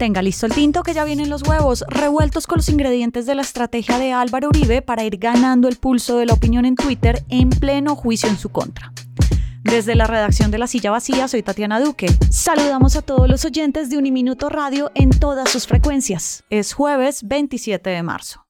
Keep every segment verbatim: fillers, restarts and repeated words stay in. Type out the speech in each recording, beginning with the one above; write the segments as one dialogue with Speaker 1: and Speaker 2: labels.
Speaker 1: Tenga listo el tinto que ya vienen los huevos, revueltos con los ingredientes de la estrategia de Álvaro Uribe para ir ganando el pulso de la opinión en Twitter en pleno juicio en su contra. Desde la redacción de La Silla Vacía, soy Tatiana Duque. Saludamos a todos los oyentes de Uniminuto Radio en todas sus frecuencias. Es jueves veintisiete de marzo.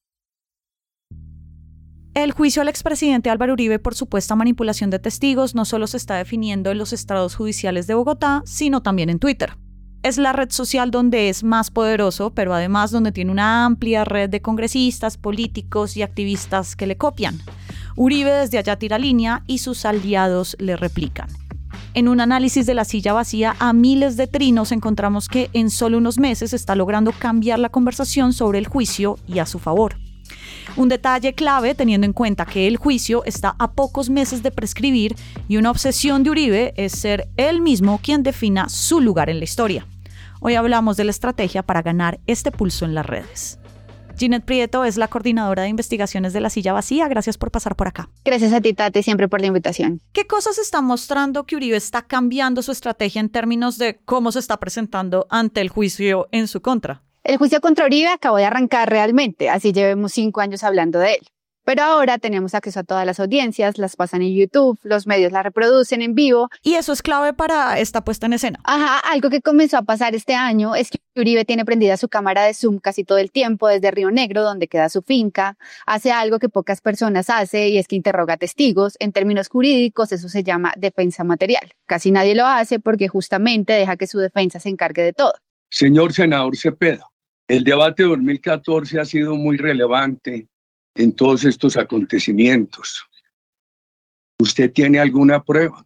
Speaker 1: El juicio al expresidente Álvaro Uribe por supuesta manipulación de testigos no solo se está definiendo en los estrados judiciales de Bogotá, sino también en Twitter. Es la red social donde es más poderoso, pero además donde tiene una amplia red de congresistas, políticos y activistas que le copian. Uribe desde allá tira línea y sus aliados le replican. En un análisis de La Silla Vacía a miles de trinos encontramos que en solo unos meses está logrando cambiar la conversación sobre el juicio y a su favor. Un detalle clave teniendo en cuenta que el juicio está a pocos meses de prescribir y una obsesión de Uribe es ser él mismo quien defina su lugar en la historia. Hoy hablamos de la estrategia para ganar este pulso en las redes. Ginette Prieto es la coordinadora de investigaciones de La Silla Vacía. Gracias por pasar por acá.
Speaker 2: Gracias a ti, Tati, siempre por la invitación.
Speaker 1: ¿Qué cosas está mostrando que Uribe está cambiando su estrategia en términos de cómo se está presentando ante el juicio en su contra?
Speaker 2: El juicio contra Uribe acabó de arrancar realmente, así llevemos cinco años hablando de él. Pero ahora tenemos acceso a todas las audiencias, las pasan en YouTube, los medios las reproducen en vivo.
Speaker 1: Y eso es clave para esta puesta en escena.
Speaker 2: Ajá, algo que comenzó a pasar este año es que Uribe tiene prendida su cámara de Zoom casi todo el tiempo desde Río Negro, donde queda su finca. Hace algo que pocas personas hacen y es que interroga testigos. En términos jurídicos eso se llama defensa material. Casi nadie lo hace porque justamente deja que su defensa se encargue de todo.
Speaker 3: Señor senador Cepeda, el debate de dos mil catorce ha sido muy relevante en todos estos acontecimientos. ¿Usted tiene alguna prueba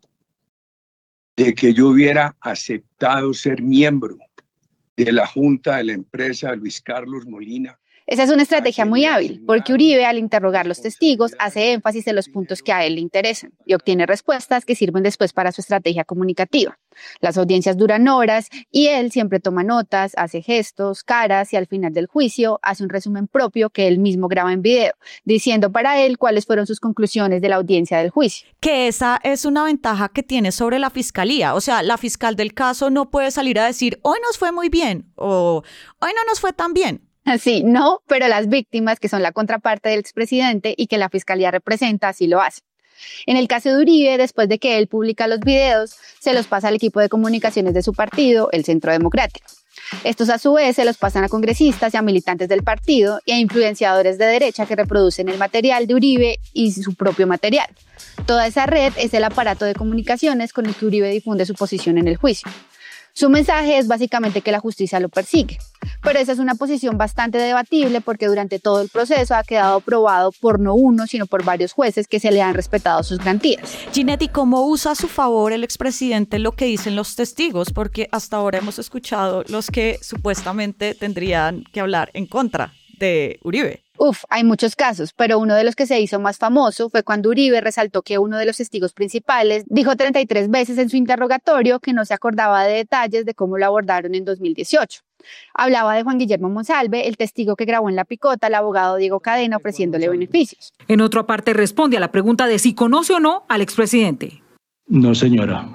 Speaker 3: de que yo hubiera aceptado ser miembro de la junta de la empresa de Luis Carlos Molina?
Speaker 2: Esa es una estrategia muy hábil, porque Uribe, al interrogar los testigos, hace énfasis en los puntos que a él le interesan y obtiene respuestas que sirven después para su estrategia comunicativa. Las audiencias duran horas y él siempre toma notas, hace gestos, caras y al final del juicio hace un resumen propio que él mismo graba en video, diciendo para él cuáles fueron sus conclusiones de la audiencia del juicio.
Speaker 1: Que esa es una ventaja que tiene sobre la fiscalía. O sea, la fiscal del caso no puede salir a decir hoy nos fue muy bien o hoy no nos fue tan bien.
Speaker 2: Sí, no, pero las víctimas, que son la contraparte del expresidente y que la fiscalía representa, así lo hacen. En el caso de Uribe, después de que él publica los videos, se los pasa al equipo de comunicaciones de su partido, el Centro Democrático. Estos a su vez se los pasan a congresistas y a militantes del partido y a influenciadores de derecha que reproducen el material de Uribe y su propio material. Toda esa red es el aparato de comunicaciones con el que Uribe difunde su posición en el juicio. Su mensaje es básicamente que la justicia lo persigue, pero esa es una posición bastante debatible porque durante todo el proceso ha quedado probado por no uno, sino por varios jueces que se le han respetado sus garantías.
Speaker 1: Ginette, ¿y cómo usa a su favor el expresidente lo que dicen los testigos? Porque hasta ahora hemos escuchado los que supuestamente tendrían que hablar en contra de Uribe.
Speaker 2: Uf, hay muchos casos, pero uno de los que se hizo más famoso fue cuando Uribe resaltó que uno de los testigos principales dijo treinta y tres veces en su interrogatorio que no se acordaba de detalles de cómo lo abordaron en dos mil dieciocho. Hablaba de Juan Guillermo Monsalve, el testigo que grabó en La Picota al abogado Diego Cadena ofreciéndole beneficios.
Speaker 4: En otra parte responde a la pregunta de si conoce o no al expresidente.
Speaker 5: No, señora.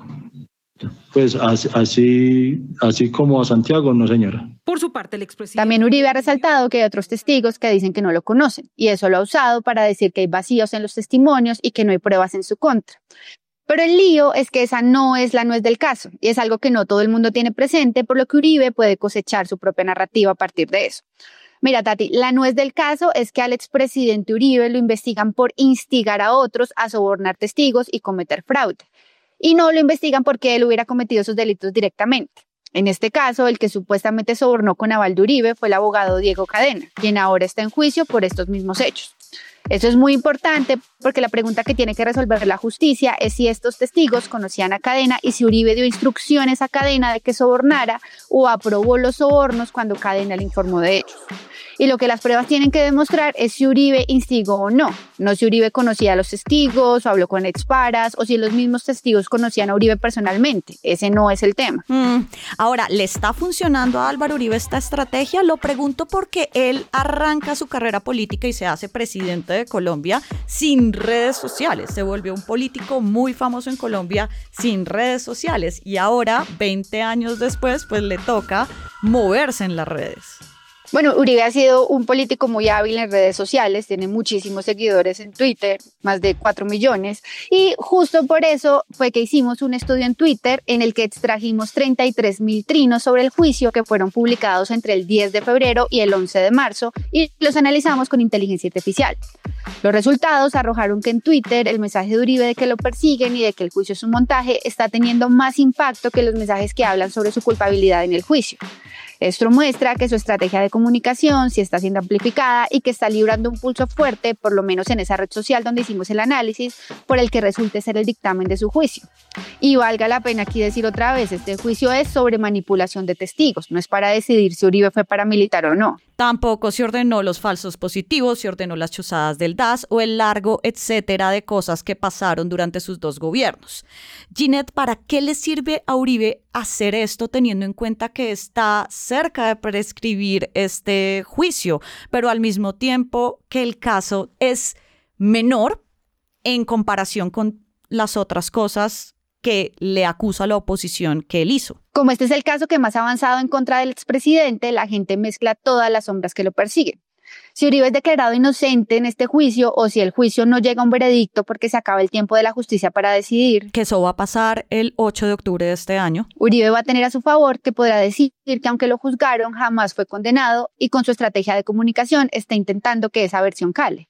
Speaker 5: Pues así, así como a Santiago, no, señora.
Speaker 4: Por su parte, el expresidente...
Speaker 2: También Uribe ha resaltado que hay otros testigos que dicen que no lo conocen, y eso lo ha usado para decir que hay vacíos en los testimonios y que no hay pruebas en su contra. Pero el lío es que esa no es la nuez del caso, y es algo que no todo el mundo tiene presente, por lo que Uribe puede cosechar su propia narrativa a partir de eso. Mira, Tati, la nuez del caso es que al expresidente Uribe lo investigan por instigar a otros a sobornar testigos y cometer fraude. Y no lo investigan porque él hubiera cometido esos delitos directamente. En este caso, el que supuestamente sobornó con aval de Uribe fue el abogado Diego Cadena, quien ahora está en juicio por estos mismos hechos. Eso es muy importante porque la pregunta que tiene que resolver la justicia es si estos testigos conocían a Cadena y si Uribe dio instrucciones a Cadena de que sobornara o aprobó los sobornos cuando Cadena le informó de ellos. Y lo que las pruebas tienen que demostrar es si Uribe instigó o no. No si Uribe conocía a los testigos o habló con exparas o si los mismos testigos conocían a Uribe personalmente. Ese no es el tema.
Speaker 1: Mm. Ahora, ¿le está funcionando a Álvaro Uribe esta estrategia? Lo pregunto porque él arranca su carrera política y se hace presidente presidente de Colombia sin redes sociales. Se volvió un político muy famoso en Colombia sin redes sociales y ahora, veinte años después, pues le toca moverse en las redes.
Speaker 2: Bueno, Uribe ha sido un político muy hábil en redes sociales, tiene muchísimos seguidores en Twitter, más de cuatro millones, y justo por eso fue que hicimos un estudio en Twitter en el que extrajimos treinta y tres mil trinos sobre el juicio que fueron publicados entre el diez de febrero y el once de marzo y los analizamos con inteligencia artificial. Los resultados arrojaron que en Twitter el mensaje de Uribe de que lo persiguen y de que el juicio es un montaje está teniendo más impacto que los mensajes que hablan sobre su culpabilidad en el juicio. Esto muestra que su estrategia de comunicación sí está siendo amplificada y que está librando un pulso fuerte, por lo menos en esa red social donde hicimos el análisis, por el que resulte ser el dictamen de su juicio. Y valga la pena aquí decir otra vez, este juicio es sobre manipulación de testigos, no es para decidir si Uribe fue paramilitar o no.
Speaker 1: Tampoco se ordenó los falsos positivos, se ordenó las chuzadas del D A S o el largo etcétera de cosas que pasaron durante sus dos gobiernos. Ginette, ¿para qué le sirve a Uribe hacer esto teniendo en cuenta que está cerca de prescribir este juicio, pero al mismo tiempo que el caso es menor en comparación con las otras cosas que le acusa a la oposición que él hizo?
Speaker 2: Como este es el caso que más ha avanzado en contra del expresidente, la gente mezcla todas las sombras que lo persiguen. Si Uribe es declarado inocente en este juicio o si el juicio no llega a un veredicto porque se acaba el tiempo de la justicia para decidir,
Speaker 1: que eso va a pasar el ocho de octubre de este año,
Speaker 2: Uribe va a tener a su favor que podrá decir que aunque lo juzgaron jamás fue condenado y con su estrategia de comunicación está intentando que esa versión cale.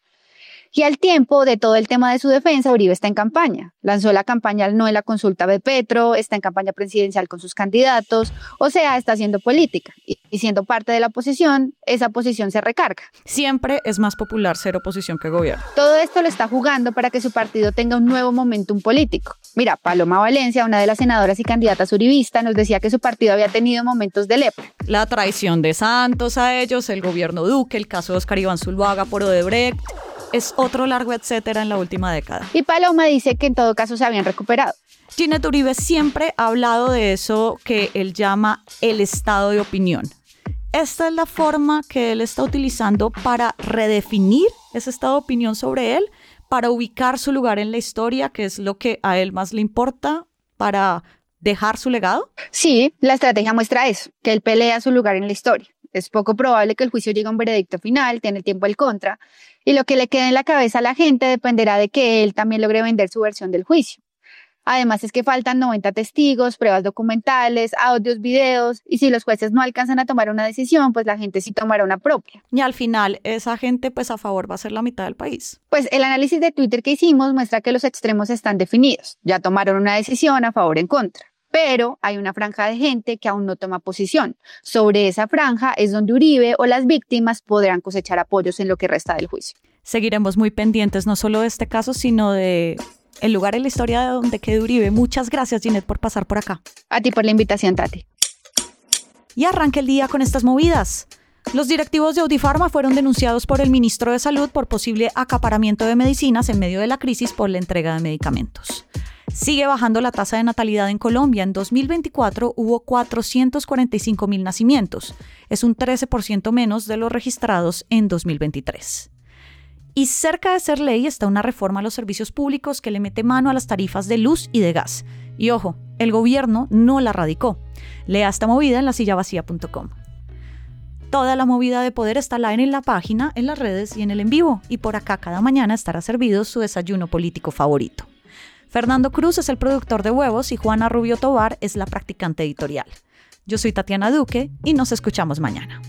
Speaker 2: Y al tiempo de todo el tema de su defensa, Uribe está en campaña. Lanzó la campaña No en la consulta de Petro, está en campaña presidencial con sus candidatos, o sea, está haciendo política. Y siendo parte de la oposición, esa posición se recarga.
Speaker 1: Siempre es más popular ser oposición que gobierno.
Speaker 2: Todo esto lo está jugando para que su partido tenga un nuevo momentum político. Mira, Paloma Valencia, una de las senadoras y candidatas uribista, nos decía que su partido había tenido momentos de lepra.
Speaker 1: La traición de Santos a ellos, el gobierno Duque, el caso de Oscar Iván Zuluaga por Odebrecht, es otro largo etcétera en la última década.
Speaker 2: Y Paloma dice que en todo caso se habían recuperado.
Speaker 1: Ginette Uribe siempre ha hablado de eso que él llama el estado de opinión. Esta es la forma que él está utilizando para redefinir ese estado de opinión sobre él, para ubicar su lugar en la historia, que es lo que a él más le importa, para dejar su legado.
Speaker 2: Sí, la estrategia muestra eso, que él pelea su lugar en la historia. Es poco probable que el juicio llegue a un veredicto final, tiene el tiempo al contra, y lo que le quede en la cabeza a la gente dependerá de que él también logre vender su versión del juicio. Además es que faltan noventa testigos, pruebas documentales, audios, videos, y si los jueces no alcanzan a tomar una decisión, pues la gente sí tomará una propia.
Speaker 1: Y al final esa gente pues a favor va a ser la mitad del país.
Speaker 2: Pues el análisis de Twitter que hicimos muestra que los extremos están definidos, ya tomaron una decisión a favor o en contra. Pero hay una franja de gente que aún no toma posición. Sobre esa franja es donde Uribe o las víctimas podrán cosechar apoyos en lo que resta del juicio.
Speaker 1: Seguiremos muy pendientes no solo de este caso, sino de el lugar en la historia de donde quede Uribe. Muchas gracias, Ginette, por pasar por acá.
Speaker 2: A ti por la invitación, Tati.
Speaker 1: Y arranca el día con estas movidas. Los directivos de Audiofarma fueron denunciados por el ministro de Salud por posible acaparamiento de medicinas en medio de la crisis por la entrega de medicamentos. Sigue bajando la tasa de natalidad en Colombia. En dos mil veinticuatro hubo cuatrocientos cuarenta y cinco mil nacimientos. Es un trece por ciento menos de los registrados en dos mil veintitrés. Y cerca de ser ley está una reforma a los servicios públicos que le mete mano a las tarifas de luz y de gas. Y ojo, el gobierno no la radicó. Lea esta movida en la silla vacía punto com. Toda la movida de poder está live en la página, en las redes y en el en vivo. Y por acá cada mañana estará servido su desayuno político favorito. Fernando Cruz es el productor de Huevos y Juana Rubio Tovar es la practicante editorial. Yo soy Tatiana Duque y nos escuchamos mañana.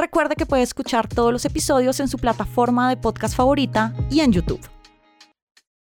Speaker 1: recuerde que puede escuchar todos los episodios en su plataforma de podcast favorita y en YouTube.